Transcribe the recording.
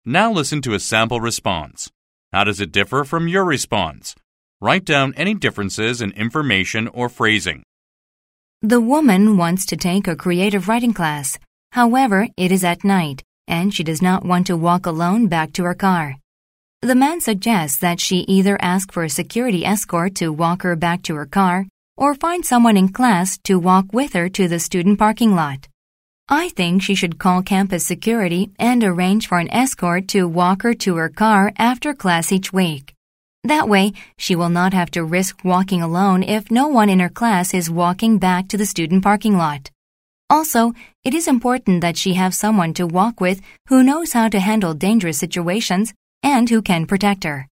Now listen to a sample response. How does it differ from your response? Write down any differences in information or phrasing. The woman wants to take a creative writing class. However, it is at night, and she does not want to walk alone back to her car. The man suggests that she either ask for a security escort to walk her back to her car or find someone in class to walk with her to the student parking lot. I think she should call campus security and arrange for an escort to walk her to her car after class each week. That way, she will not have to risk walking alone if no one in her class is walking back to the student parking lot. Also, it is important that she have someone to walk with who knows how to handle dangerous situations and who can protect her.